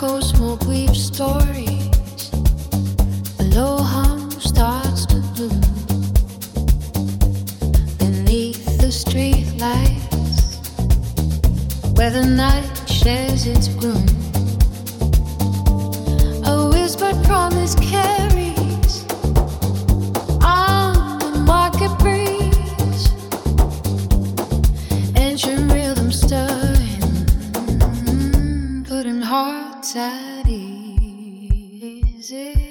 echoes more brief stories. A low hum starts to bloom beneath the street lights, where the night shares its gloom. A whispered promise carries on the market breeze, ancient rhythm stirring, putting hearts at ease.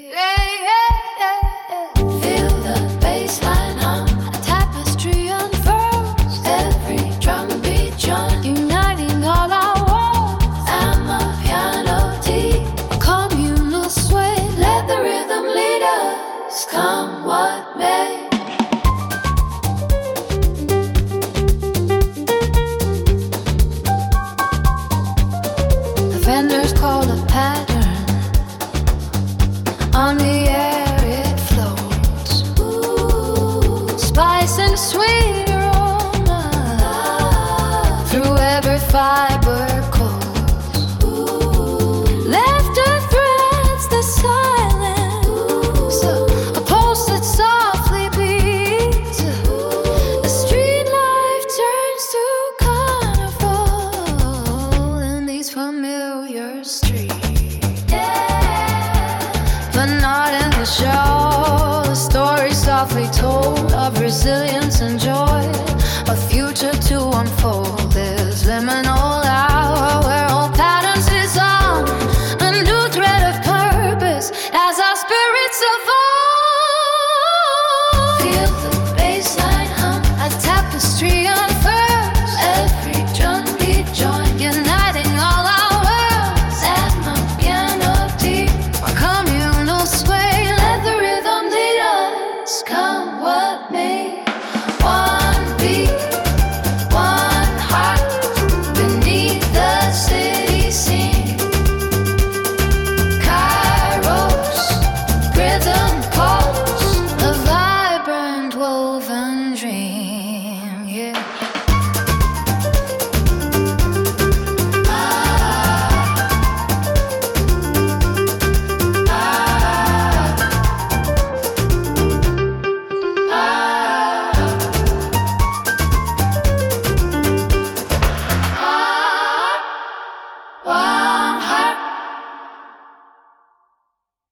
Feel the bassline hum, a tapestry unfurls, every drum beat joined, uniting all our worlds. I'm a piano deep, a communal sway. Let the rhythm lead us, come what may. The vendors call a pattern, on the air it floats. Ooh, spice and sweet aroma through every fiber coats. Laughter threads the silence, a pulse that softly beats. The street life turns to carnival in these familiar streets. But not in the show, the story softly told of resilience and joy.